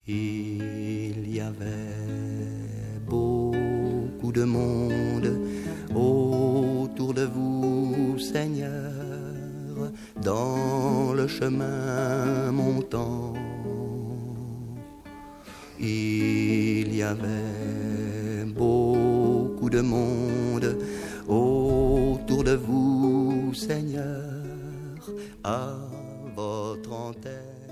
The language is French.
Il y avait beaucoup de monde autour de vous, Seigneur, dans le chemin montant. Il y avait beaucoup de monde autour de vous, Seigneur, à votre antenne.